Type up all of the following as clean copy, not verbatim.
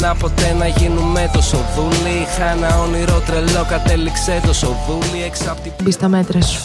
Να ποτέ να γίνουμε τόσο δούλοι. Είχα ένα όνειρο τρελό, κατέληξε τόσο δούλοι. Έξω απ' την Μπει στα μέτρα σου.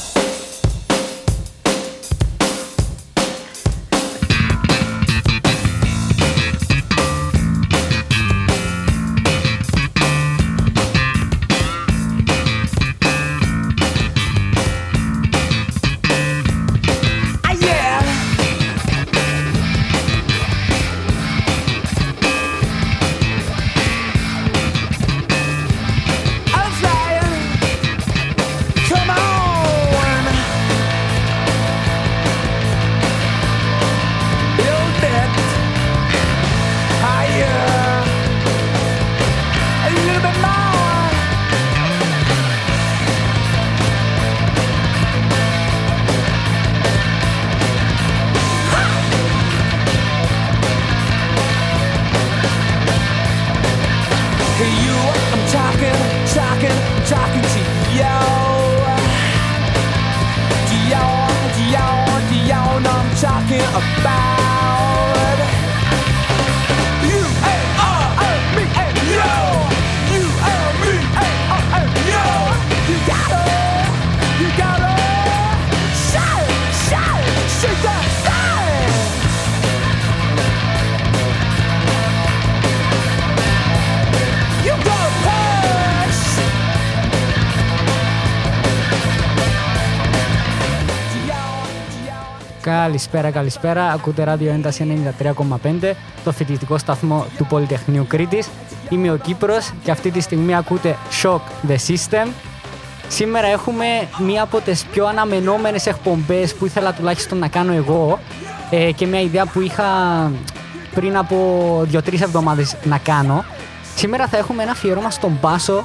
Καλησπέρα. Ακούτε Ράδιο Ένταση 93,5, το φοιτητικό σταθμό του Πολυτεχνείου Κρήτης. Είμαι ο Κύπρος και αυτή τη στιγμή ακούτε Shock the System. Σήμερα έχουμε μία από τις πιο αναμενόμενες εκπομπές που ήθελα τουλάχιστον να κάνω εγώ και μια ιδέα που είχα πριν από 2-3 εβδομάδες να κάνω. Σήμερα θα έχουμε ένα αφιέρωμα στον μπάσο,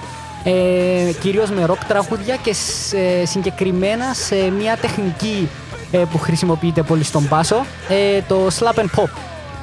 κυρίως με rock τραγούδια και συγκεκριμένα σε μια τεχνική που χρησιμοποιείται πολύ στον μπάσο, το slap and pop.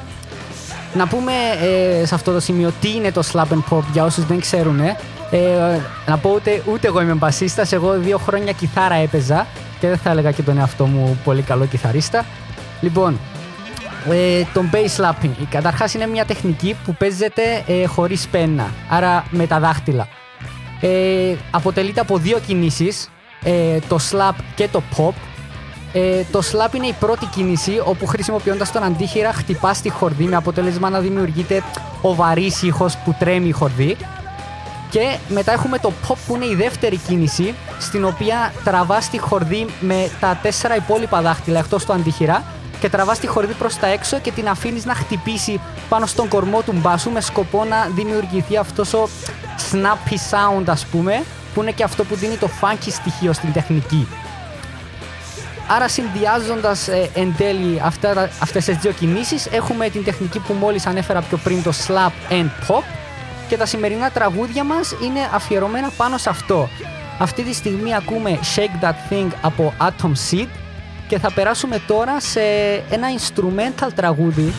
Να πούμε σε αυτό το σημείο τι είναι το slap and pop για όσους δεν ξέρουν. Να πω ούτε εγώ είμαι μπασίστας, εγώ 2 χρόνια κιθάρα έπαιζα και δεν θα έλεγα και τον εαυτό μου πολύ καλό κιθαρίστα. Λοιπόν, το bass slapping καταρχάς είναι μια τεχνική που παίζεται χωρίς πένα, άρα με τα δάχτυλα. Αποτελείται από 2 κινήσεις, το slap και το pop. Το slap είναι η πρώτη κίνηση όπου χρησιμοποιώντας τον αντίχειρα χτυπάς τη χορδή με αποτέλεσμα να δημιουργείται ο βαρύς ήχος που τρέμει η χορδή. Και μετά έχουμε το pop που είναι η δεύτερη κίνηση, στην οποία τραβάς τη χορδή με τα 4 υπόλοιπα δάχτυλα εκτός του αντίχειρα και τραβάς τη χορδή προς τα έξω και την αφήνεις να χτυπήσει πάνω στον κορμό του μπάσου με σκοπό να δημιουργηθεί αυτός ο snappy sound, ας πούμε, που είναι και αυτό που δίνει το funky στοιχείο στην τεχνική. Άρα συνδυάζοντας εν τέλει αυτές τις 2 κινήσεις έχουμε την τεχνική που μόλις ανέφερα πιο πριν, το slap and pop, και τα σημερινά τραγούδια μας είναι αφιερωμένα πάνω σε αυτό. Αυτή τη στιγμή ακούμε Shake That Thing από Atom Seed και θα περάσουμε τώρα σε ένα instrumental τραγούδι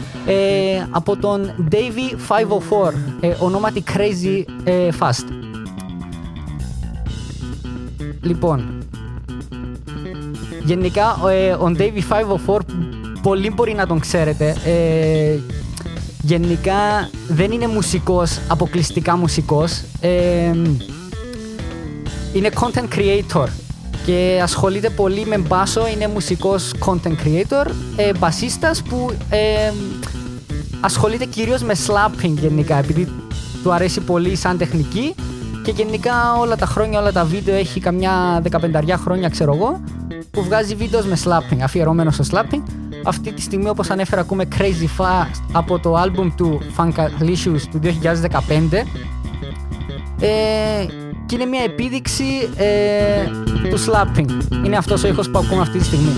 από τον Davey 504, ονόματι Crazy Fast. Λοιπόν, γενικά, ο Davey 504 πολλοί μπορεί να τον ξέρετε. Γενικά δεν είναι μουσικός, αποκλειστικά μουσικός. Είναι content creator και ασχολείται πολύ με μπάσο. Είναι μουσικός content creator, μπασίστας που ασχολείται κυρίως με slapping γενικά, επειδή του αρέσει πολύ σαν τεχνική. Και γενικά όλα τα χρόνια, όλα τα βίντεο, έχει καμιά 15 χρόνια ξέρω εγώ, που βγάζει βίντεο με slapping, αφιερωμένο στο slapping. Αυτή τη στιγμή, όπως ανέφερα, ακούμε Crazy Fast από το άλμπουμ του Funkalicious του 2015 και είναι μια επίδειξη του slapping. Είναι αυτός ο ήχος που ακούμε αυτή τη στιγμή.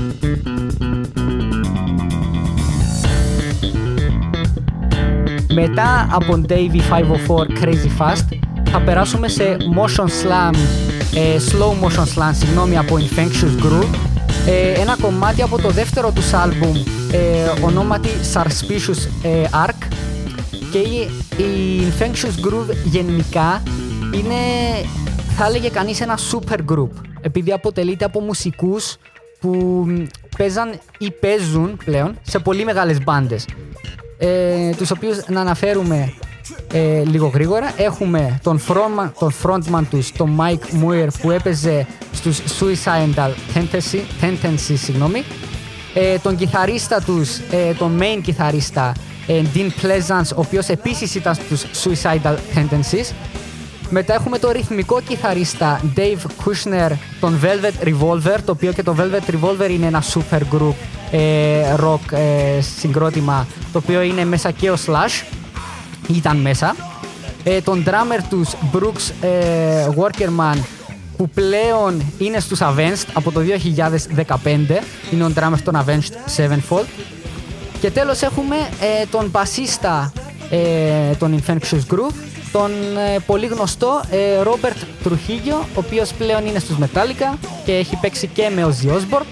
Μετά από Davey 504 Crazy Fast θα περάσουμε σε motion slam, slow motion slam, από Infectious Groove, ένα κομμάτι από το δεύτερο τους άλμπουμ, ονόματι Suspicious Arc. Και η Infectious Groove γενικά είναι, θα έλεγε κανείς, ένα super group, επειδή αποτελείται από μουσικούς που παίζαν ή παίζουν πλέον σε πολύ μεγάλες μπάντες, τους οποίους να αναφέρουμε λίγο γρήγορα. Έχουμε τον frontman τους, τον Mike Muir, που έπαιζε στους Suicidal Tendencies, συγγνώμη. Τον κιθαρίστα τους, τον main κιθαρίστα, Dean Pleasance, ο οποίος επίσης ήταν στους Suicidal Tendencies. Μετά έχουμε το ρυθμικό κιθαρίστα Dave Kushner, τον Velvet Revolver, το οποίο και το Velvet Revolver είναι ένα super group rock συγκρότημα, το οποίο είναι μέσα και ο Slash, ήταν μέσα. Τον drummer τους Brooks Workerman, που πλέον είναι στους Avenged από το 2015, είναι ο drummer των Avenged Sevenfold. Και τέλος έχουμε τον μπασίστα των Infectious Groove, τον πολύ γνωστό Robert Trujillo, ο οποίος πλέον είναι στους Metallica και έχει παίξει και με Ozzy Osbourne.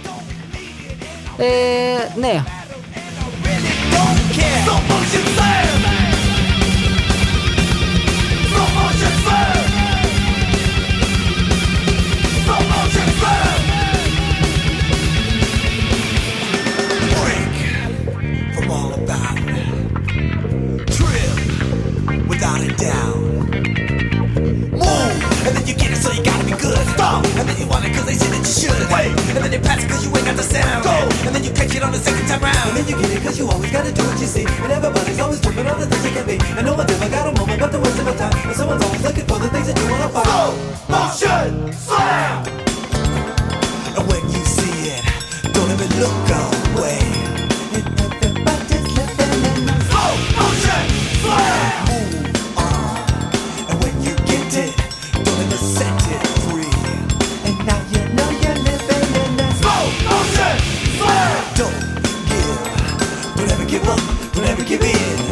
Ναι. Without a doubt. Move, and then you get it, so you gotta be good. Stop, and then you want it, cause they say that you should. Wait, and then you pass it, cause you ain't got the sound. Go, and then you catch it on the second time round. And then you get it, cause you always gotta do what you see. And everybody's always tripping on the things you can be. And no one's ever got a moment, but the waste of a time. And someone's always looking for the things that you wanna find. Slow motion, slam. And when you see it, don't even look away. And everybody's living in the slow motion, slam. Set it free, and now you know you're living in the slow motion slam. Don't give up, don't ever give in.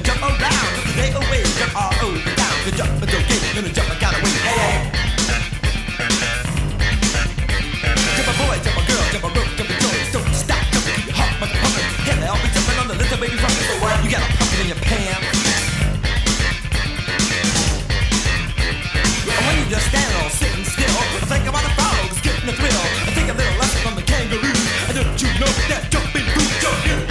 jump around, stay away, jump all over down. You jump, but don't get, gonna jump, I gotta wait. Hey, jump a boy, jump a girl, jump a rope, jump a joint. Don't stop jumping, keep your heart pumping. Hell, I'll be jumping on the little baby rocket. So what? You got a pumpkin in your pants. And when you just stand all sitting still, think about the frogs getting the thrill. I take a little lesson from the kangaroo. And don't you know that jumping food jump you?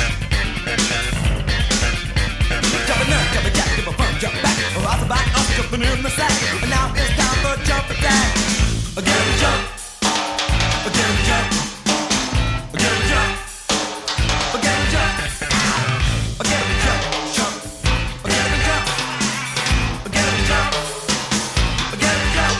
Jumping up, jumping jack, jump a front, jump back. Or I back up, jumping in the sack. And now it's time for a jump attack. Again, jump. Again, jump. Again, jump. Again, jump. Again, jump. Jump. Again, jump. Again, jump. Again, jump.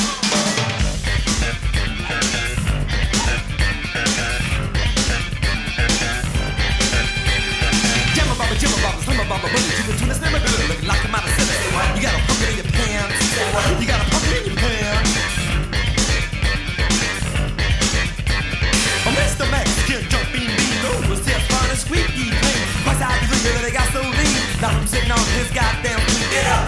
Jamma baba, slimma baba, boogie to the tune, slimma baba, looking like I'm out of city. You got a pumpkin in your pants. You got a pumpkin in your pants. Oh, Mr. Mexican jumping bean, those steps fun and squeaky clean. My side is real, they got so lean. Now I'm sitting on this goddamn food. Get up.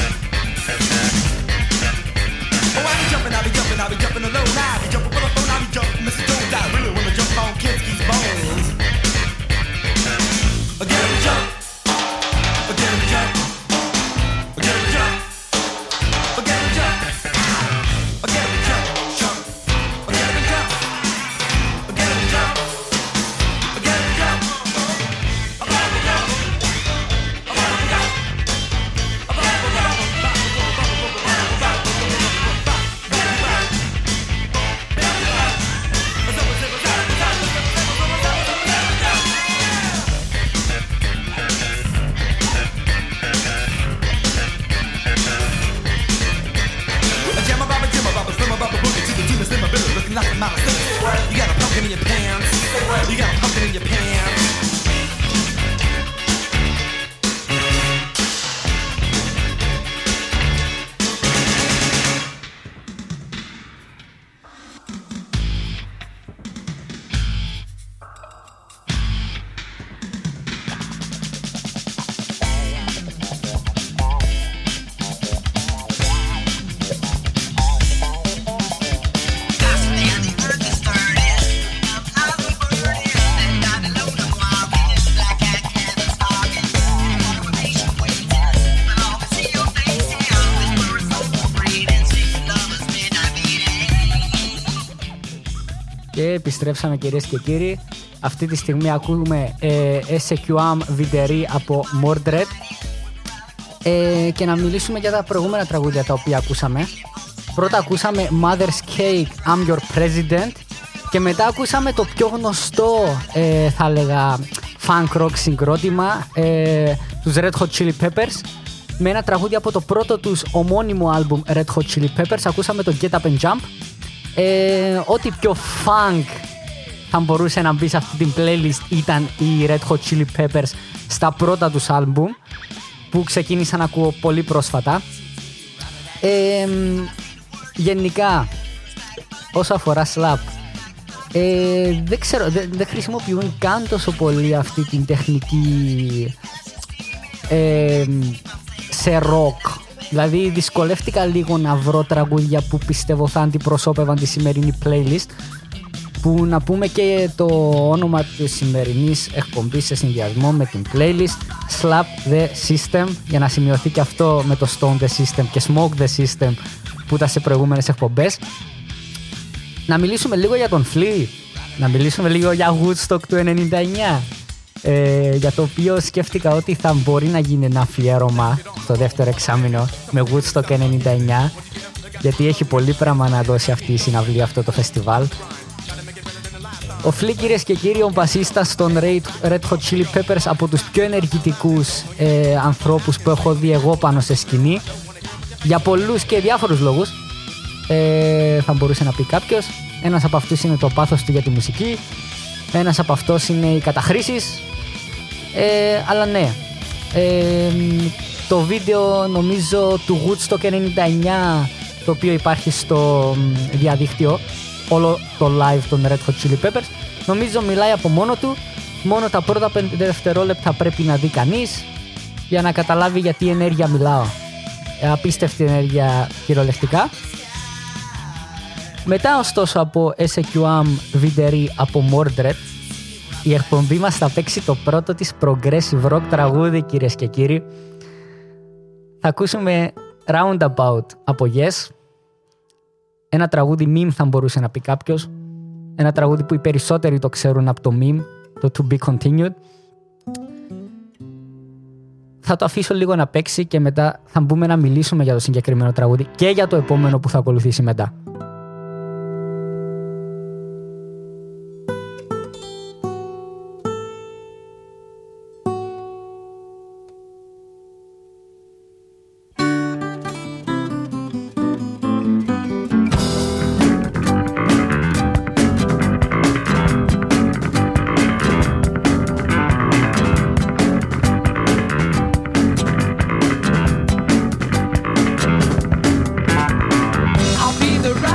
Oh, I be jumping alone. I be jumping with a phone, I be jumping Mr. Jones. I really wanna jump on Kinski's bones. Again, jump. Again, jump. Again, jump. Again, jump. Again, jump. Jump. Again, jump. Again, jump. Again, jump. Looking like a mouse. You got a pumpkin in your pants. You got a pumpkin in your pants. Και επιστρέψαμε, κυρίες και κύριοι. Αυτή τη στιγμή ακούμε SQM Videri από Mordred. Και να μιλήσουμε για τα προηγούμενα τραγούδια τα οποία ακούσαμε. Πρώτα ακούσαμε Mother's Cake, I'm Your President. Και μετά ακούσαμε το πιο γνωστό, θα έλεγα, funk rock συγκρότημα, τους Red Hot Chili Peppers. Με ένα τραγούδι από το πρώτο τους ομώνυμο άλμπουμ Red Hot Chili Peppers. Ακούσαμε το Get Up and Jump. Ό,τι πιο funk θα μπορούσε να μπει σε αυτή την playlist ήταν οι Red Hot Chili Peppers στα πρώτα τους άλμπουμ που ξεκίνησα να ακούω πολύ πρόσφατα. Γενικά, όσο αφορά slap, δεν ξέρω, δεν χρησιμοποιούν καν τόσο πολύ αυτή την τεχνική σε rock. Δηλαδή δυσκολεύτηκα λίγο να βρω τραγούδια που πιστεύω θα αντιπροσώπευαν τη σημερινή playlist, που να πούμε και το όνομα της σημερινής εκπομπής σε συνδυασμό με την playlist Slap the System, για να σημειωθεί και αυτό με το Stone the System και Smoke the System που ήταν σε προηγούμενες εκπομπές. Να μιλήσουμε λίγο για τον Flea, να μιλήσουμε λίγο για Woodstock του 99, για το οποίο σκέφτηκα ότι θα μπορεί να γίνει ένα αφιέρωμα στο δεύτερο εξάμηνο με Woodstock 99, γιατί έχει πολύ πράγμα να δώσει αυτή η συναυλία, αυτό το φεστιβάλ. Ο Flea, κυρίες και κύριοι, ο μπασίστας των Red Hot Chili Peppers, από τους πιο ενεργητικούς ανθρώπους που έχω δει εγώ πάνω σε σκηνή, για πολλούς και διάφορους λόγους, θα μπορούσε να πει κάποιος. Ένας από αυτούς είναι το πάθος του για τη μουσική, ένας από αυτούς είναι οι καταχρήσεις, αλλά ναι, το βίντεο νομίζω του Woodstock 99, το οποίο υπάρχει στο διαδίκτυο, όλο το live των Red Hot Chili Peppers, νομίζω μιλάει από μόνο του. Μόνο τα πρώτα 5 δευτερόλεπτα πρέπει να δει κανείς για να καταλάβει για τι ενέργεια μιλάω. Απίστευτη ενέργεια κυριολεκτικά. Μετά ωστόσο από SQM Videry από Mordred, η εκπομπή μας θα παίξει το πρώτο της progressive rock τραγούδι, κυρίες και κύριοι. Θα ακούσουμε Roundabout από Yes. Ένα τραγούδι meme θα μπορούσε να πει κάποιος. Ένα τραγούδι που οι περισσότεροι το ξέρουν από το meme, το To Be Continued. Θα το αφήσω λίγο να παίξει και μετά θα μπούμε να μιλήσουμε για το συγκεκριμένο τραγούδι και για το επόμενο που θα ακολουθήσει μετά. I'll be the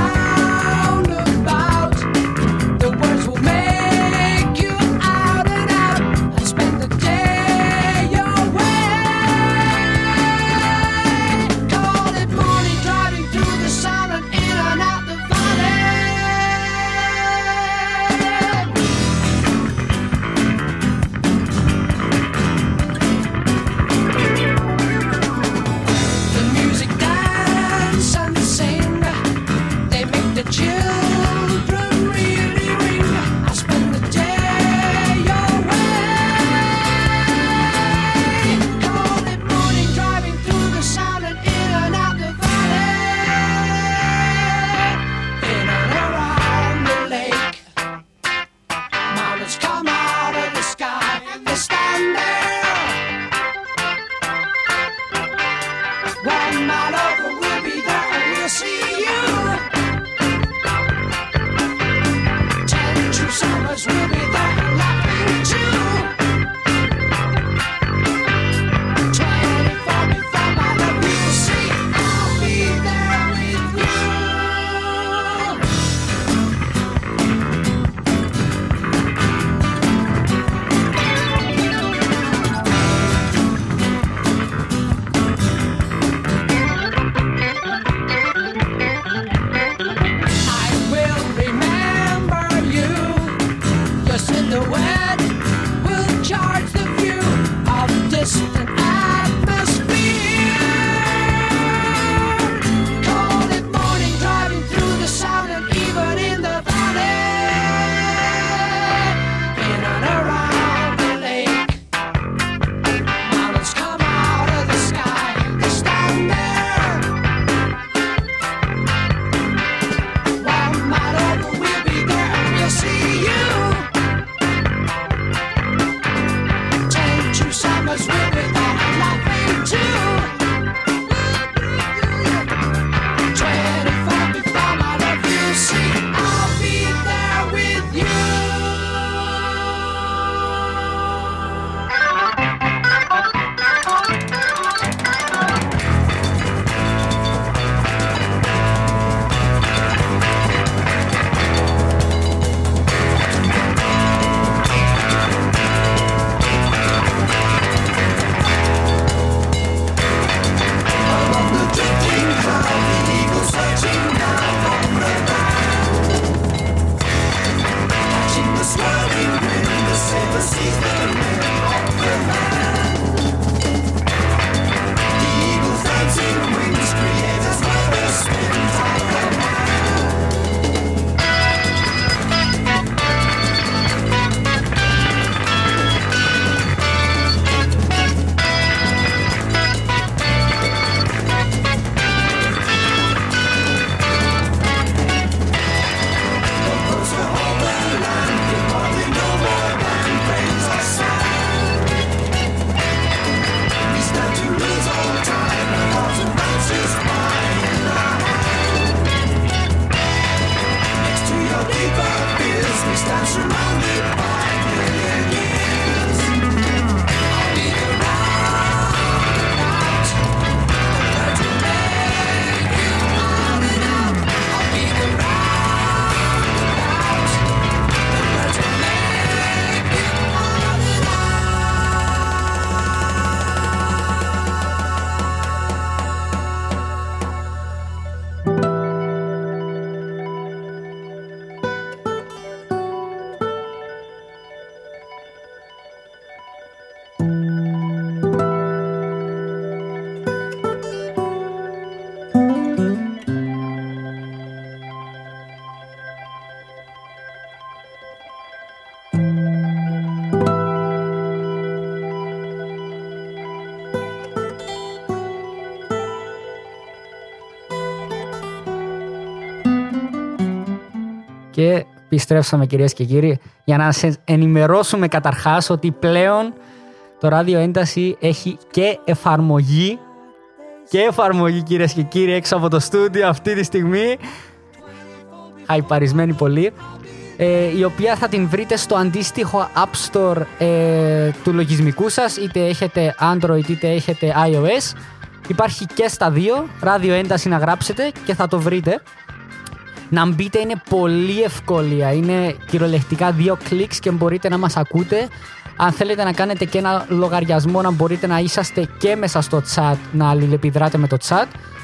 Και επιστρέψαμε, κυρίες και κύριοι, για να σας ενημερώσουμε καταρχάς ότι πλέον το Ράδιο Ένταση έχει και εφαρμογή. Και εφαρμογή, κυρίες και κύριοι, έξω από το στούντιο αυτή τη στιγμή. Χαϊπαρισμένη πολύ. Η οποία θα την βρείτε στο αντίστοιχο App Store του λογισμικού σας, είτε έχετε Android είτε έχετε iOS. Υπάρχει και στα δύο, Ράδιο Ένταση να γράψετε και θα το βρείτε. Να μπείτε, είναι πολύ ευκολία, είναι κυριολεκτικά 2 κλικς και μπορείτε να μας ακούτε. Αν θέλετε να κάνετε και ένα λογαριασμό, να μπορείτε να είσαστε και μέσα στο chat, να αλληλεπιδράτε με το chat.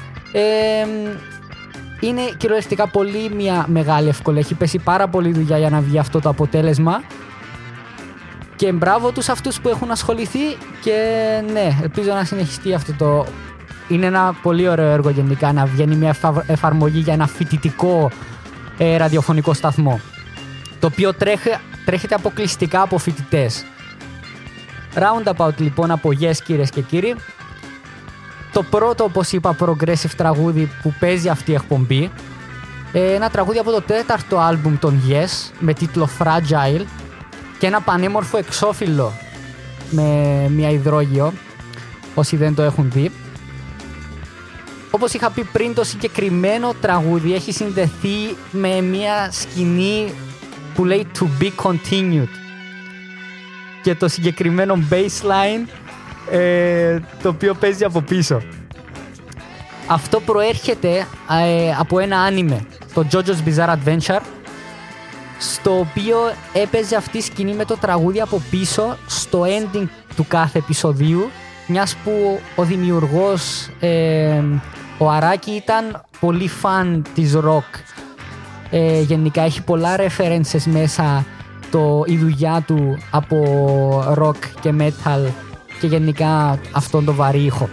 Είναι κυριολεκτικά πολύ μια μεγάλη ευκολία. Έχει πέσει πάρα πολύ δουλειά για να βγει αυτό το αποτέλεσμα. Και μπράβο τους αυτούς που έχουν ασχοληθεί. Και ναι, ελπίζω να συνεχιστεί αυτό το... Είναι ένα πολύ ωραίο έργο γενικά να βγαίνει μια εφαρμογή για ένα φοιτητικό ραδιοφωνικό σταθμό. Το οποίο τρέχεται αποκλειστικά από φοιτητές. Roundabout λοιπόν από Yes, κυρίες και κύριοι. Το πρώτο, όπως είπα, progressive τραγούδι που παίζει αυτή η εκπομπή. Ένα τραγούδι από το 4ο άλμπουμ των Yes με τίτλο Fragile και ένα πανέμορφο εξώφυλλο με μια υδρόγειο, όσοι δεν το έχουν δει. Όπως είχα πει πριν, το συγκεκριμένο τραγούδι έχει συνδεθεί με μια σκηνή που λέει To be continued και το συγκεκριμένο bassline το οποίο παίζει από πίσω. Αυτό προέρχεται από ένα άνιμε, το JoJo's Bizarre Adventure, στο οποίο έπαιζε αυτή η σκηνή με το τραγούδι από πίσω στο ending του κάθε επεισοδίου, μιας που ο δημιουργός ο Αράκη ήταν πολύ φαν της rock. Γενικά έχει πολλά references μέσα η δουλειά του από rock και metal και γενικά αυτόν τον βαρύ ήχο.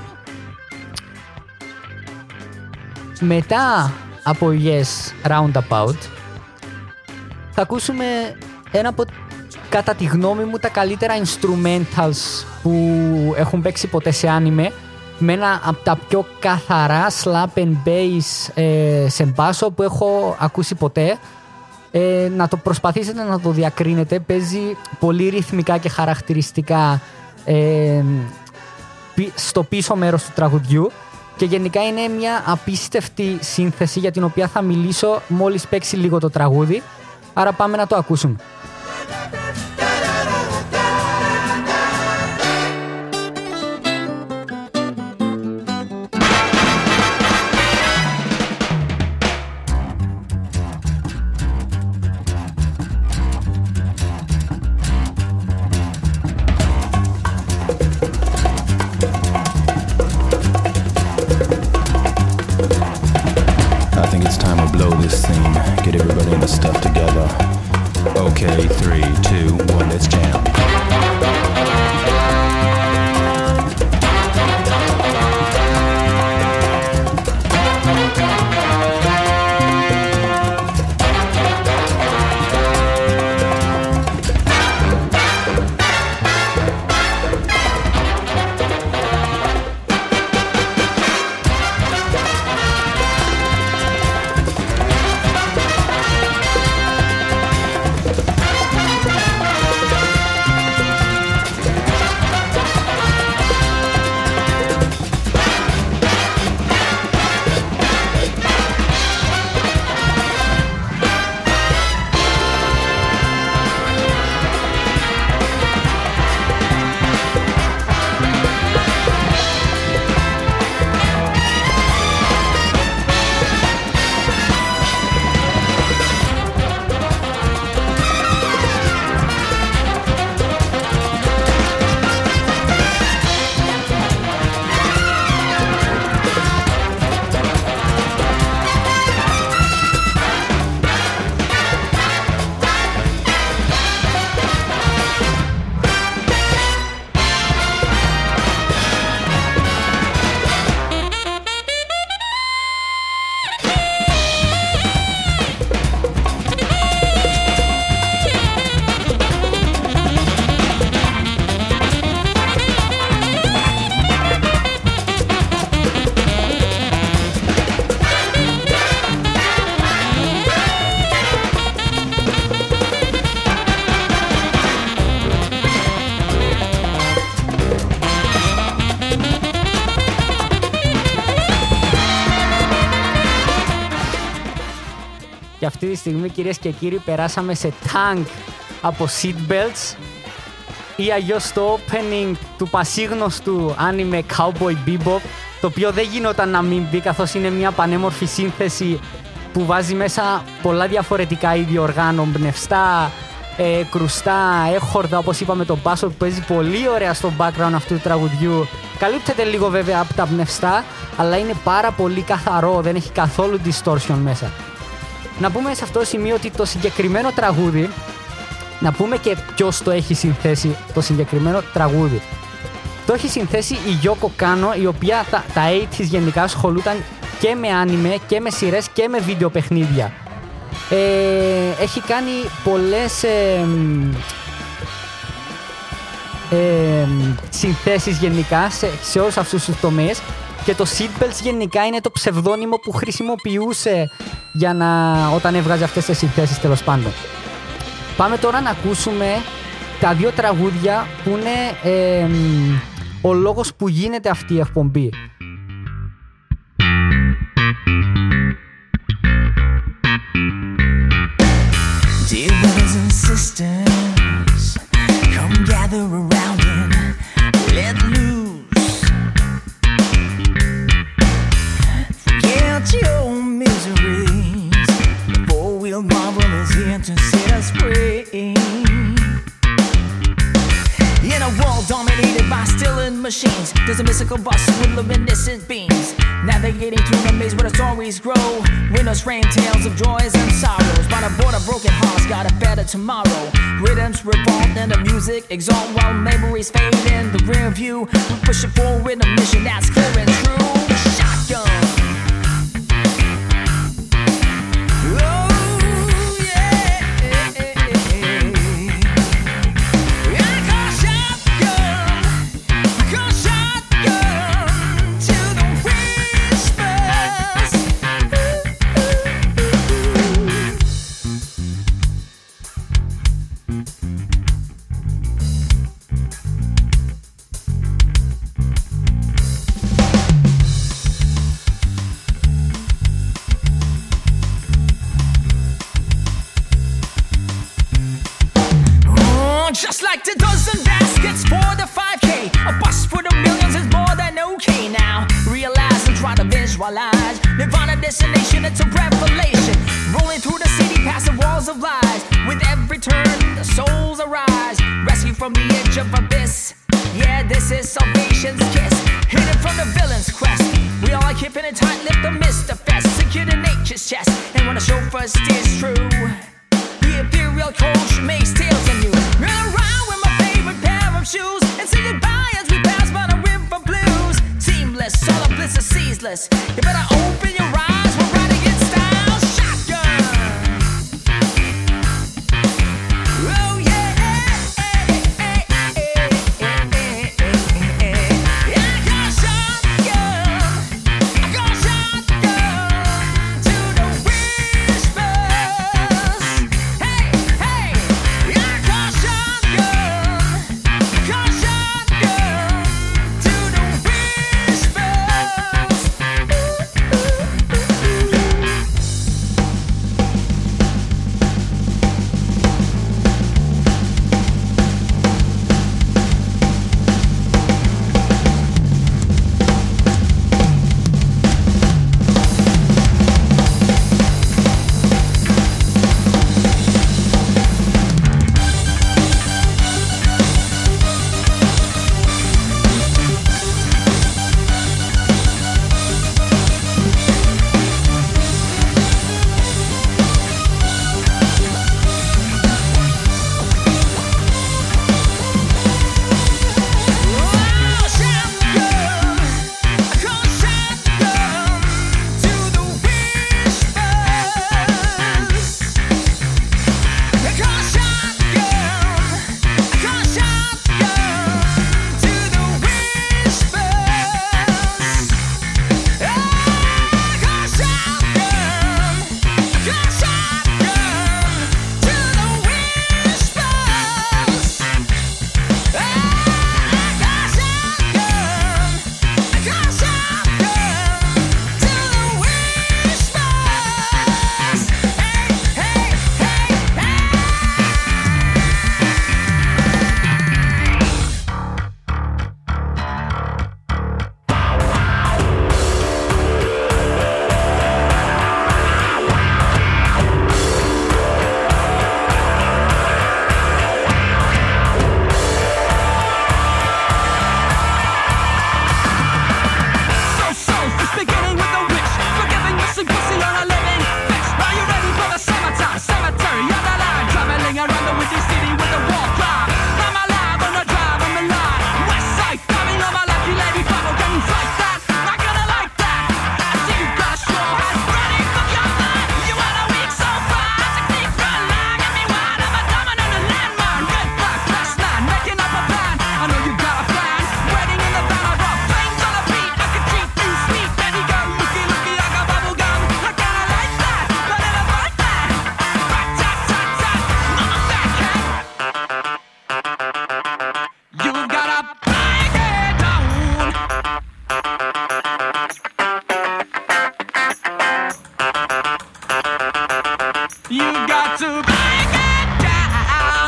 Μετά από Yes Roundabout θα ακούσουμε ένα από, κατά τη γνώμη μου, τα καλύτερα instrumentals που έχουν παίξει ποτέ σε άνιμε, με ένα από τα πιο καθαρά slap and bass σε μπάσο που έχω ακούσει ποτέ. Να το προσπαθήσετε να το διακρίνετε. Παίζει πολύ ρυθμικά και χαρακτηριστικά στο πίσω μέρος του τραγουδιού και γενικά είναι μια απίστευτη σύνθεση για την οποία θα μιλήσω μόλις παίξει λίγο το τραγούδι, άρα πάμε να το ακούσουμε. Okay, 3, 2, 1, let's jam. Και αυτή τη στιγμή, κυρίες και κύριοι, περάσαμε σε tank από seatbelts ή αλλιώς το opening του πασίγνωστου anime Cowboy Bebop, το οποίο δεν γινόταν να μην μπει, καθώς είναι μια πανέμορφη σύνθεση που βάζει μέσα πολλά διαφορετικά είδη οργάνων, πνευστά, κρουστά, έχορδα, όπως είπαμε, τον μπάσο που παίζει πολύ ωραία στο background αυτού του τραγουδιού. Καλύπτεται λίγο βέβαια από τα πνευστά, αλλά είναι πάρα πολύ καθαρό, δεν έχει καθόλου distortion μέσα. Να πούμε σε αυτό το σημείο ότι το συγκεκριμένο τραγούδι, να πούμε και ποιος το έχει συνθέσει το συγκεκριμένο τραγούδι. Το έχει συνθέσει η Yoko Kanno, η οποία τα 80's γενικά ασχολούταν και με άνιμε και με σειρές και με βίντεο παιχνίδια. Έχει κάνει πολλές συνθέσεις γενικά σε όλους αυτούς τους τομείς, και το Seatbelts γενικά είναι το ψευδόνυμο που χρησιμοποιούσε όταν έβγαζε αυτές τις συνθέσεις, τέλος πάντων. Πάμε τώρα να ακούσουμε τα δύο τραγούδια που είναι ο λόγος που γίνεται αυτή η εκπομπή. Dear brothers and sisters, come gather around and let loose. Forget your miseries. The four-wheel marvel is here to set us free. In a world dominated by stealing machines, there's a mystical bus with luminescent beams, navigating through the maze where the stories grow. Winners rain tales of joys and sorrows, but aboard a broken hearts got a better tomorrow. Rhythms revolt and the music exalt while memories fade in the rear view. We push it forward with a mission that's clear and true. Shotgun. Just like the dozen baskets for the 5K, a bus for the millions is more than okay now. Realize and try to visualize Nirvana destination, it's a revelation. Rolling through the city past the walls of lies. With every turn, the souls arise. Rescue from the edge of abyss. Yeah, this is salvation's kiss. Hidden from the villain's quest. We all are keeping it tight, lift the Mr. Fest. Secure to nature's chest. And when the chauffeur steers true, the ethereal coach makes tales of you. Run around with my favorite pair of shoes and say goodbye as we pass by the river blues. Seamless, all the bliss is ceaseless. You better open your eyes, we're riding in style. Shotgun. Oh yeah. I got shotgun. I got shotgun to the whispers. Hey, hey. I got shotgun. I got shotgun to the whispers. to break it down.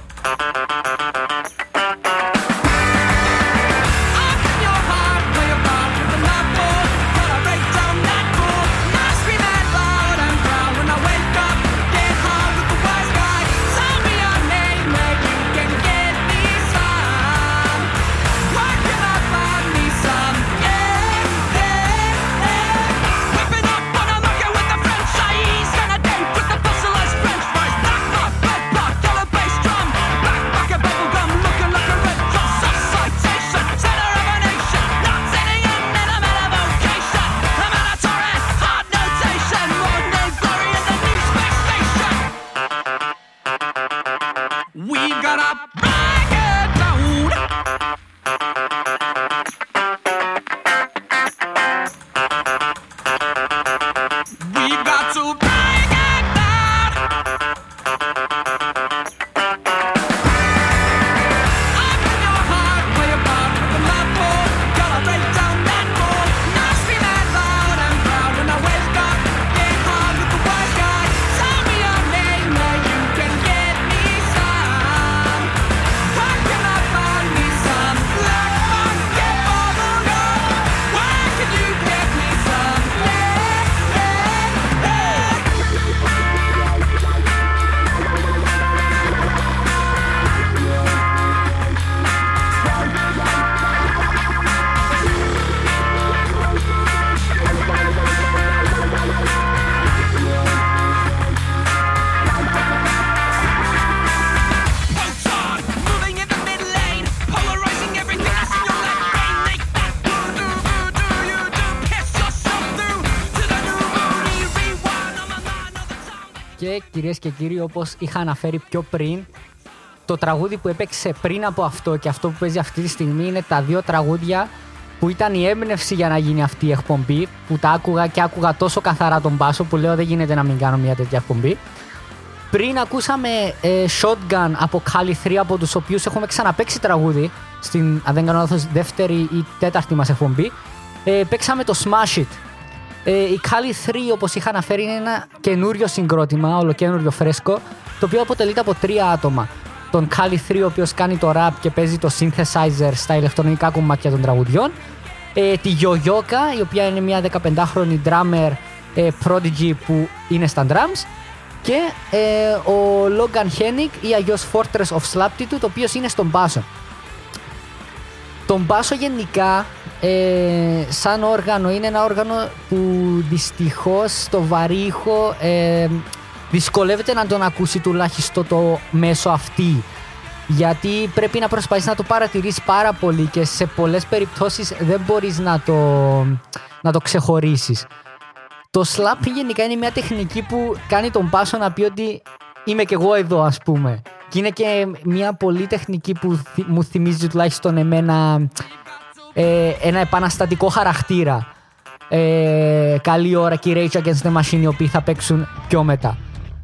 Open your heart where your heart with the mouth full. Gotta break down that wall. Now scream out loud and proud when I wake up. Get hard with the wise guy. Tell me your name, maybe you can get me some. Working up on me some. Yeah, yeah, yeah. Whipping up on a market with the French size. And a date with the fossilized French fries. Black rock, red rock, yellow bass drum. Black bucket bubble gum looking like a red drum. Soft citation, center of a nation. Not sitting in a matter vocation. I'm at a torrent, hard notation. Road name glory in the new space station. We gotta break it down. We've got to break it down. Open your heart where your heart with the mouth full. Gotta break down that wall. Now scream out loud and proud when I wake up. Get hard with the wise guy. Tell me your name, where you can get me some. Working up on me some. Black bucket bubble gum. Where can you get me some? Yeah, yeah, yeah. Photon, moving in the mid lane, polarizing everything that's in your left brain. Make that voodoo, voodoo, you do piss yourself through to the new moody rewind on my mind all the time. Και κυρίες και κύριοι, όπως είχα αναφέρει πιο πριν, το τραγούδι που έπαιξε πριν από αυτό και αυτό που παίζει αυτή τη στιγμή είναι τα δύο τραγούδια που ήταν η έμπνευση για να γίνει αυτή η εκπομπή, που τα άκουγα και άκουγα τόσο καθαρά τον μπάσο που λέω δεν γίνεται να μην κάνω μια τέτοια εκπομπή. Πριν ακούσαμε Shotgun από Kali 3, από τους οποίους έχουμε ξαναπαίξει τραγούδι στην, αν δεν κάνω λάθος, δεύτερη ή τέταρτη μας εκπομπή. Παίξαμε το Smash It. Η Kali 3, όπως είχα αναφέρει, είναι ένα καινούριο συγκρότημα, ολοκένουριο φρέσκο, το οποίο αποτελείται από 3 άτομα. Τον Kali 3, ο οποίος κάνει το rap και παίζει το synthesizer στα ηλεκτρονικά κομμάτια των τραγουδιών. Τη Yoyoka, η οποία είναι μια 15χρονη drummer prodigy που είναι στα drums. Και ο Logan Hennig ή αλλιώς Fortress of Slaptitude, ο οποίος είναι στον μπάσο. Τον μπάσο γενικά σαν όργανο είναι ένα όργανο που δυστυχώς στο βαρύ ήχο δυσκολεύεται να τον ακούσει τουλάχιστον το μέσο αυτή, γιατί πρέπει να προσπαθείς να το παρατηρήσεις πάρα πολύ και σε πολλές περιπτώσεις δεν μπορείς να το ξεχωρίσεις. Το slap γενικά είναι μια τεχνική που κάνει τον μπάσο να πει ότι είμαι κι εγώ εδώ, ας πούμε. Και είναι και μια πολύ τεχνική που μου θυμίζει τουλάχιστον εμένα ένα επαναστατικό χαρακτήρα. Καλή ώρα και οι Rage Against the Machine, οι οποίοι θα παίξουν πιο μετά.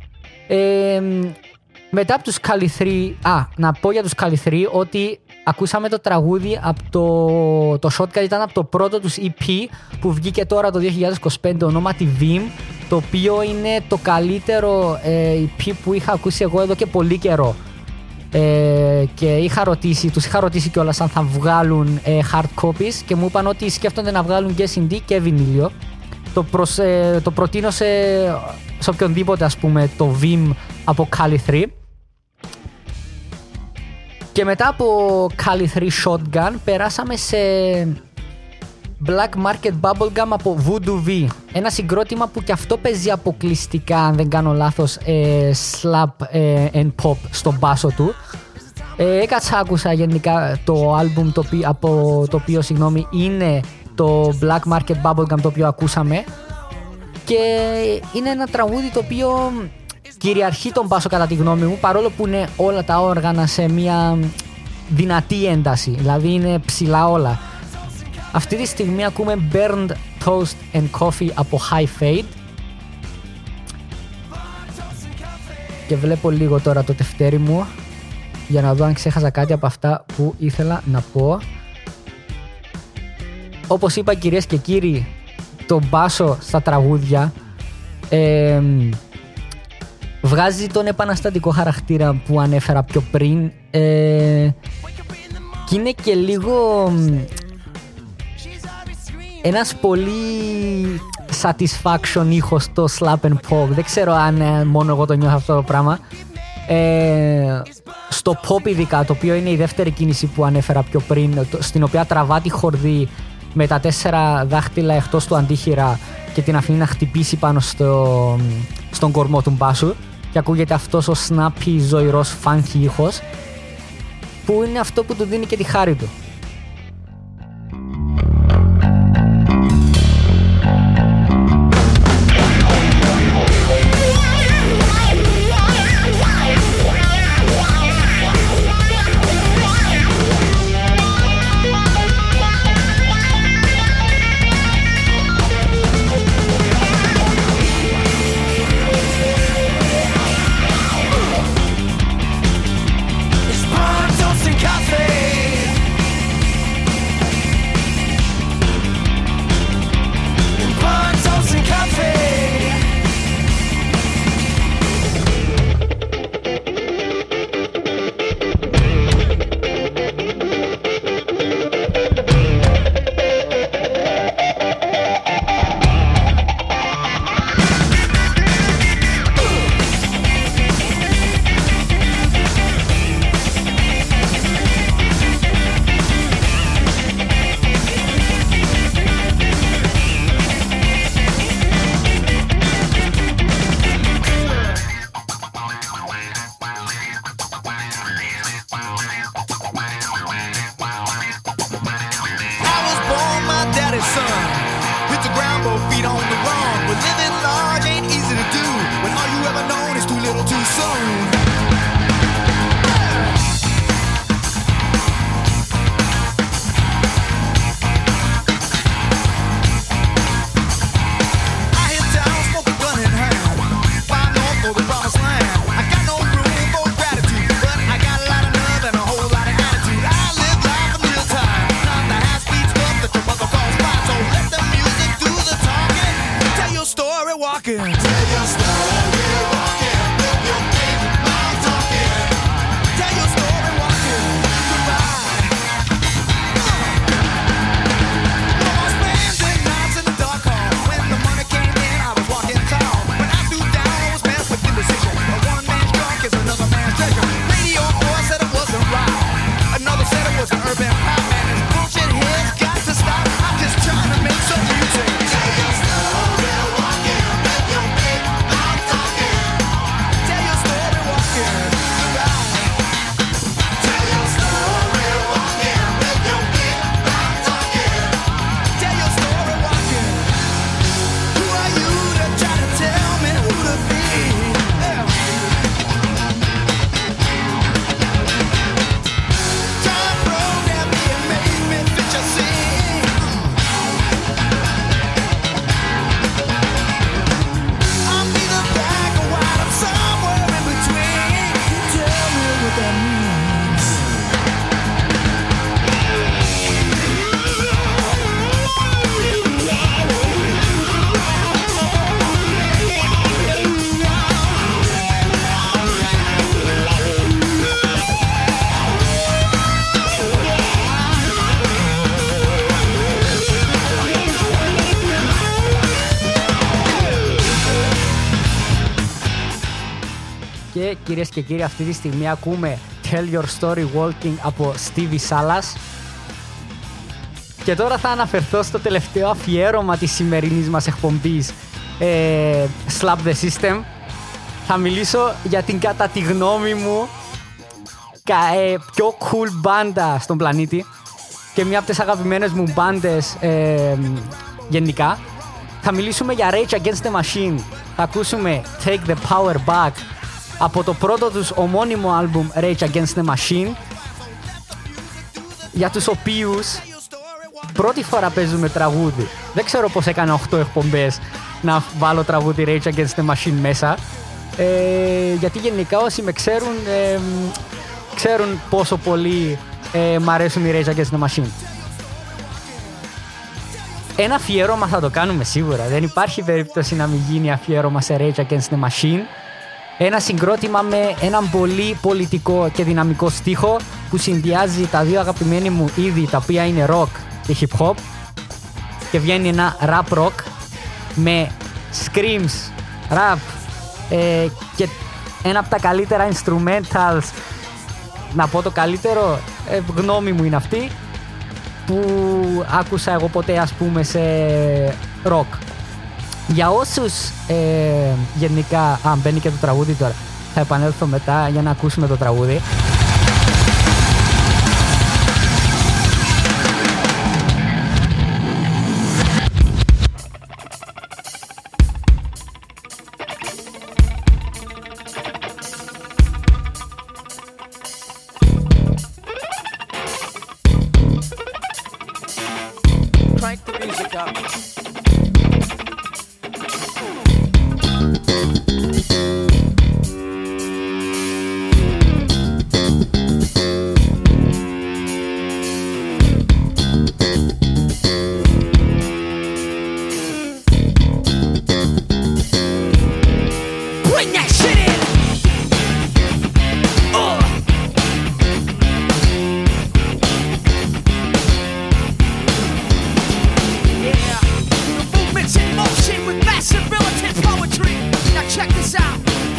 Μετά από τους Kali 3, να πω για τους Kali 3 ότι ακούσαμε το τραγούδι από το Shotgun, ήταν από το πρώτο τους EP που βγήκε τώρα το 2025, ονόματι Vim, το οποίο είναι το καλύτερο EP που είχα ακούσει εγώ εδώ και πολύ καιρό. Και τους είχα ρωτήσει κιόλας αν θα βγάλουν hard copies και μου είπαν ότι σκέφτονται να βγάλουν και CD και βινίλιο. Το προτείνω σε οποιονδήποτε, ας πούμε, το Vim από Kali 3. Και μετά από Kali 3 Shotgun περάσαμε σε Black Market Bubblegum από Voodoo V, ένα συγκρότημα που και αυτό παίζει αποκλειστικά, αν δεν κάνω λάθος, slap and pop στον μπάσο του. Έκατσα, άκουσα γενικά το άλμπουμ από το οποίο είναι το Black Market Bubblegum, το οποίο ακούσαμε, και είναι ένα τραγούδι το οποίο κυριαρχεί τον μπάσο κατά τη γνώμη μου, παρόλο που είναι όλα τα όργανα σε μια δυνατή ένταση, δηλαδή είναι ψηλά όλα. Αυτή τη στιγμή ακούμε Burned Toast and Coffee από High Fade. Και βλέπω λίγο τώρα το τευτέρι μου για να δω αν ξέχασα κάτι από αυτά που ήθελα να πω. Όπως είπα, κυρίες και κύριοι, το μπάσο στα τραγούδια Βγάζει τον επαναστατικό χαρακτήρα που ανέφερα πιο πριν και είναι και λίγο ένας πολύ satisfaction ήχος στο slap and pop. Δεν ξέρω αν μόνο εγώ το νιώθω αυτό το πράγμα. Στο pop ειδικά, το οποίο είναι η δεύτερη κίνηση που ανέφερα πιο πριν, στην οποία τραβά τη χορδή με τα 4 δάχτυλα εκτός του αντίχειρα και την αφήνει να χτυπήσει πάνω στον κορμό του μπάσου και ακούγεται αυτός ο snappy, ζωηρός, funky ήχος που είναι αυτό που του δίνει και τη χάρη του. Και κυρίες και κύριοι, αυτή τη στιγμή ακούμε Tell Your Story Walking από Stevie Salas. Και τώρα θα αναφερθώ στο τελευταίο αφιέρωμα της σημερινής μας εκπομπής, Slap the System. Θα μιλήσω για την κατά τη γνώμη μου πιο cool μπάντα στον πλανήτη και μια από τις αγαπημένες μου μπάντες γενικά. Θα μιλήσουμε για Rage Against the Machine. Θα ακούσουμε Take the Power Back από το πρώτο τους ομώνυμο άλμπουμ Rage Against the Machine, για τους οποίους πρώτη φορά παίζουμε τραγούδι. Δεν ξέρω πώς έκανα 8 εκπομπές να βάλω τραγούδι Rage Against the Machine μέσα, γιατί γενικά όσοι με ξέρουν ξέρουν πόσο πολύ μ' αρέσουν οι Rage Against the Machine. Ένα αφιέρωμα θα το κάνουμε σίγουρα. Δεν υπάρχει περίπτωση να μην γίνει αφιέρωμα σε Rage Against the Machine. Ένα συγκρότημα με έναν πολύ πολιτικό και δυναμικό στίχο που συνδυάζει τα δύο αγαπημένη μου είδη, τα οποία είναι rock και hip hop, και βγαίνει ένα rap rock με screams, rap και ένα από τα καλύτερα instrumentals, να πω το καλύτερο, γνώμη μου είναι αυτή, που άκουσα εγώ ποτέ, ας πούμε, σε rock. Για όσους γενικά, μπαίνει και το τραγούδι τώρα, θα επανέλθω μετά για να ακούσουμε το τραγούδι. Crank the music up. Bring that shit in. Yeah, the movement's in motion with massive militant poetry. Now check this out.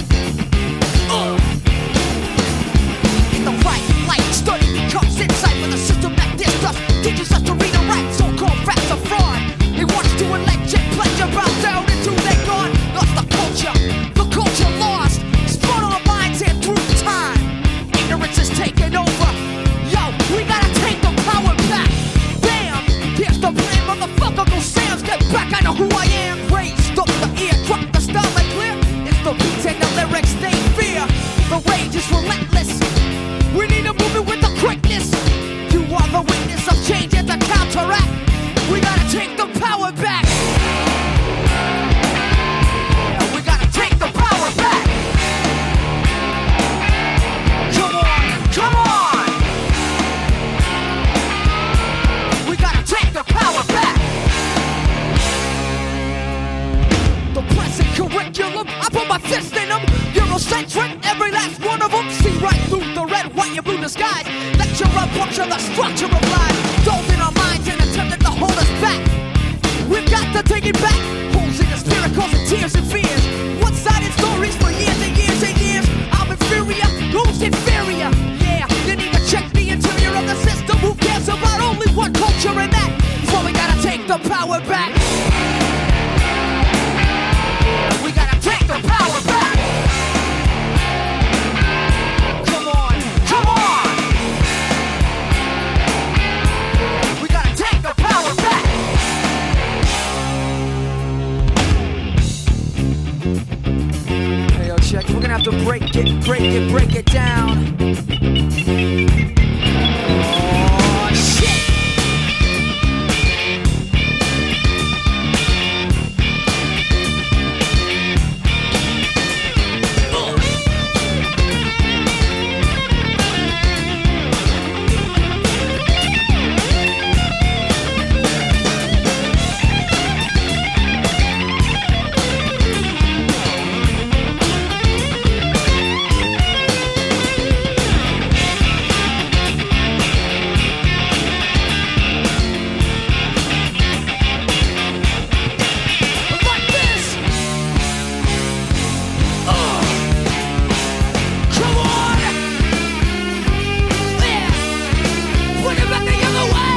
In the right light, study becomes insight for the system that dissed us. Teaches us to read and write, so-called facts are fraud. They want us to electric pleasure, bow down until they're gone. Lost the culture lost. Spun our minds in through time. Ignorance is taking over. Yo, we gotta take the power back. Damn, here's the plan, motherfucker, go Sam's, get back, I know who I am. Raised up the ear, drop the style and clear. It's the beats and the lyrics they fear. The rage is relentless. We need to move it with the quickness. You are the witness of change and the counteract. We gotta take the power back. Yeah, we gotta take the power back. Come on, come on. We gotta take the power back. The present curriculum, I put my fist in them. Eurocentric, every last one of them. See right through the red, white, and blue disguise. Lecture a puncture the structure of life. Those in our minds and attempting to hold us back. We've got to take it back. Holes in the spirit causing tears and fears. One-sided stories for years and years and years. I'm inferior, who's inferior? Yeah, you need to check the interior of the system. Who cares about only one culture and that? So we gotta take the power back. We gotta take the power back. Come on, come on. We gotta take the power back. Hey, yo, check. We're gonna have to break it down. Oh, shit. Like this. Come on. Yeah. Bring it back the other way.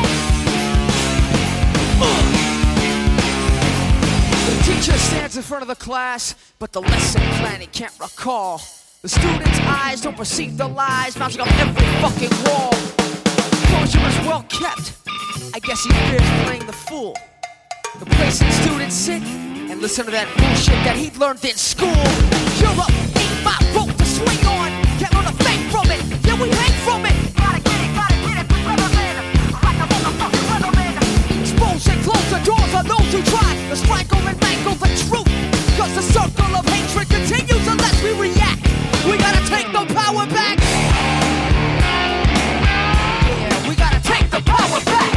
The teacher stands in front of the class, but the lesson plan he can't recall. The students' eyes don't perceive the lies mounting up every fucking wall. Composure is well kept. I guess he fears playing the fool. The place the students sit and listen to that bullshit that he'd learned in school. Europe ain't my rope to swing on. Can't learn a thing from it. Yeah, we hang from it. Gotta get it, the weatherman. Like a motherfucking weatherman. Expose and close the doors on those who try to strangle and mangle the truth. Cause the circle of hatred continues unless we react. We gotta take the power back. Yeah, we gotta take the power back.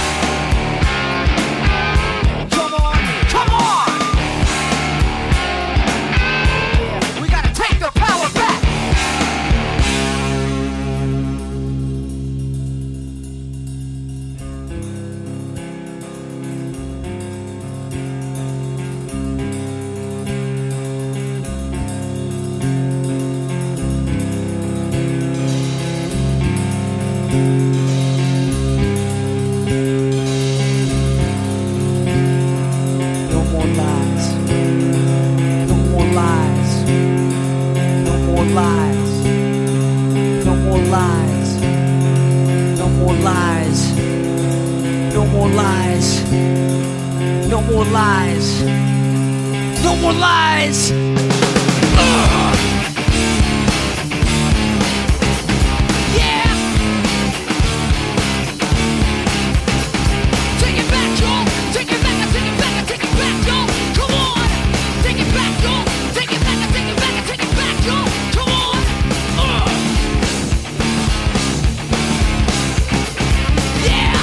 Come on, come on. Yeah, we gotta take the power more lies. No more lies. No more lies. Yeah. Take it back, y'all. Take it back, I take it back, I take it back, y'all. Come on. Take it back, y'all. Take it back, I take it back, I take it back, y'all. Come on. Yeah.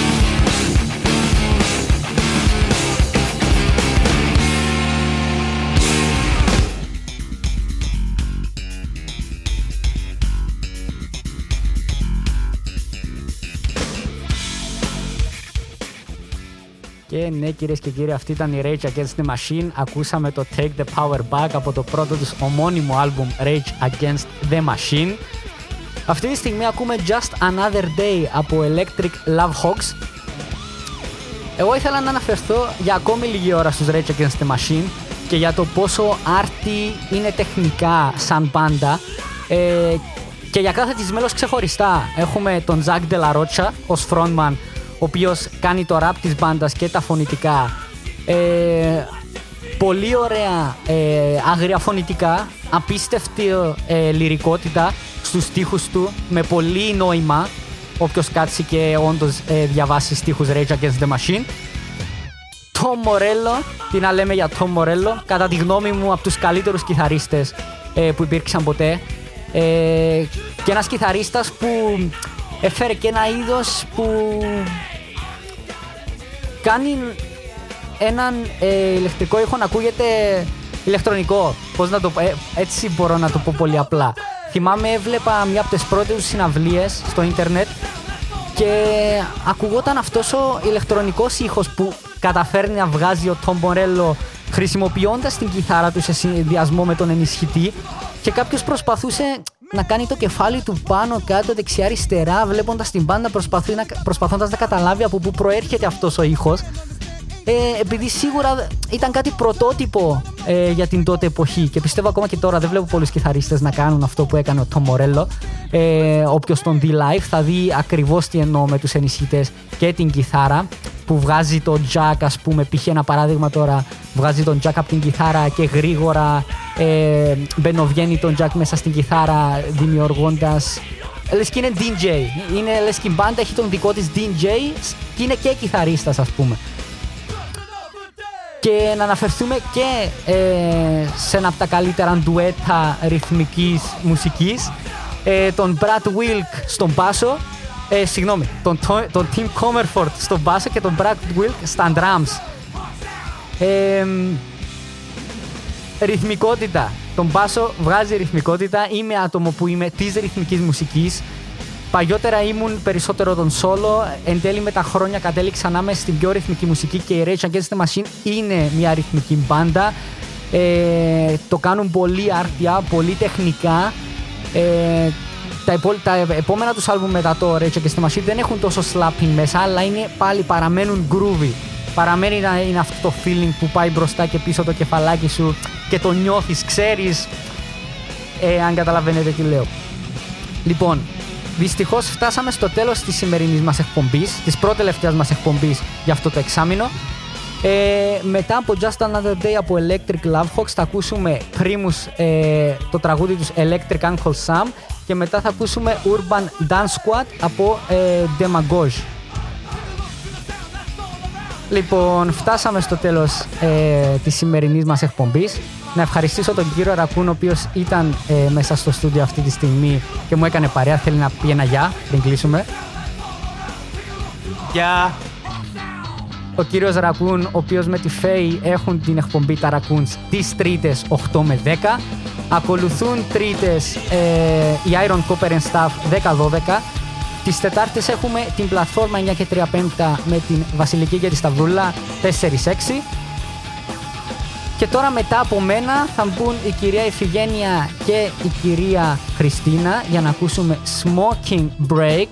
Και ναι, κυρίες και κύριοι, αυτή ήταν η Rage Against the Machine. Ακούσαμε το Take the Power Back από το πρώτο τους ομώνυμο άλμπουμ Rage Against the Machine. Αυτή τη στιγμή ακούμε Just Another Day από Electric Love Hogs. Εγώ ήθελα να αναφερθώ για ακόμη λίγη ώρα στους Rage Against the Machine και για το πόσο άρτη είναι τεχνικά σαν μπάντα, και για κάθε της μέλος ξεχωριστά. Έχουμε τον Zack De La Rocha ως frontman, ο οποίος κάνει το rap της μπάντας και τα φωνητικά. Πολύ ωραία άγρια φωνητικά, απίστευτη λυρικότητα στους στίχους του, με πολύ νόημα, όποιος κάτσει και όντως διαβάσει στίχους Rage Against the Machine. Tom Morello, τι να λέμε για Tom Morello, κατά τη γνώμη μου από τους καλύτερους κιθαρίστες που υπήρξαν ποτέ, και ένας κιθαρίστας που έφερε και ένα είδος που κάνει έναν ηλεκτρικό ήχο να ακούγεται ηλεκτρονικό. Πώς να το πω, έτσι μπορώ να το πω πολύ απλά. Θυμάμαι, έβλεπα μια από τις πρώτες τους συναυλίες στο ίντερνετ και ακουγόταν αυτός ο ηλεκτρονικός ήχος που καταφέρνει να βγάζει ο Tom Morello χρησιμοποιώντας την κιθάρα του σε συνδυασμό με τον ενισχυτή, και κάποιος προσπαθούσε να κάνει το κεφάλι του πάνω κάτω δεξιά αριστερά, βλέποντας την μπάντα, προσπαθώντας να καταλάβει από πού προέρχεται αυτός ο ήχος, επειδή σίγουρα ήταν κάτι πρωτότυπο για την τότε εποχή, και πιστεύω ακόμα και τώρα δεν βλέπω πολλούς κιθαρίστες να κάνουν αυτό που έκανε ο Tom Morello. Όποιος τον δει live θα δει ακριβώς τι εννοώ με τους ενισχυτές και την κιθάρα, που βγάζει το jack, ας πούμε, π.χ. ένα παράδειγμα τώρα, βγάζει τον jack από την κιθάρα και γρήγορα μπαινοβγαίνει τον jack μέσα στην κιθάρα, δημιουργώντας, λες και είναι DJ, είναι λες και η μπάντα έχει τον δικό της DJ και είναι και κιθαρίστας, ας πούμε. Και να αναφερθούμε και σε ένα από τα καλύτερα ντουέτα ρυθμικής μουσικής, τον Brad Wilk στον μπάσο, τον Tim Comerford στον μπάσο και τον Brad Wilk στα drums. Ρυθμικότητα. Τον μπάσο βγάζει ρυθμικότητα. Είμαι άτομο που είμαι της ρυθμικής μουσικής. Παλιότερα ήμουν περισσότερο τον solo. Εν τέλει με τα χρόνια κατέληξα να είμαι στην πιο ρυθμική μουσική, και η Rage Against the Machine είναι μια ρυθμική μπάντα. Το κάνουν πολύ άρτια, πολύ τεχνικά. Τα επόμενα τους άλμπουμ μετά το Rage Against the Machine δεν έχουν τόσο slapping μέσα, αλλά παραμένουν groovy. Παραμένει να είναι αυτό το feeling που πάει μπροστά και πίσω το κεφαλάκι σου και το νιώθεις, ξέρεις, αν καταλαβαίνετε τι λέω. Λοιπόν, δυστυχώς φτάσαμε στο τέλος της σημερινής μας εκπομπής, της πρώτη-τελευταίας μας εκπομπής για αυτό το εξάμηνο. Μετά από Just Another Day από Electric Love Hogs θα ακούσουμε Primus, το τραγούδι τους Electric Uncle Sam, και μετά θα ακούσουμε Urban Dance Squad από Demagogue. Λοιπόν, φτάσαμε στο τέλος της σημερινής μας εκπομπής. Να ευχαριστήσω τον κύριο Ρακούν, ο οποίος ήταν μέσα στο στούντιο αυτή τη στιγμή και μου έκανε παρέα. Θέλει να πει ένα γεια πριν κλείσουμε. Γεια. Ο κύριος Ρακούν, ο οποίος με τη Φέη έχουν την εκπομπή τα Raccoons τις Τρίτες 8 με 10. Ακολουθούν Τρίτες η Iron Copper and Staff 10-12. Τις Τετάρτες έχουμε την πλατφόρμα 9 και 3/5 με την Βασιλική και τη Σταυρούλα 4-6. Και τώρα μετά από μένα θα μπουν η κυρία Ιφηγένεια και η κυρία Χριστίνα για να ακούσουμε Smoking Break.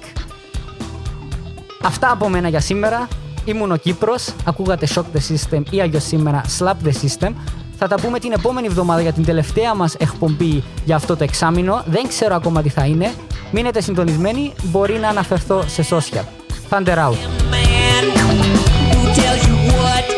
Αυτά από μένα για σήμερα. Ήμουν ο Κύπρος, ακούγατε Shock the System ή αλλιώς σήμερα Slap the System. Θα τα πούμε την επόμενη εβδομάδα για την τελευταία μας εκπομπή για αυτό το εξάμηνο. Δεν ξέρω ακόμα τι θα είναι. Μείνετε συντονισμένοι, μπορεί να αναφερθώ σε social. Thunder out. tell you what.